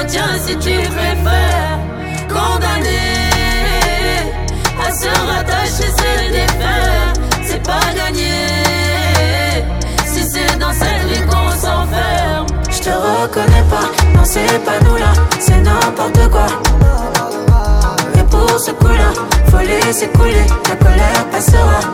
retiens si tu préfères. Condamné à se rattacher, se défaire, c'est pas gagné. Si c'est dans cette vie qu'on s'enferme. Je te reconnais pas, non c'est pas nous là, c'est n'importe quoi. Et pour ce coup là, faut laisser couler, la colère passera.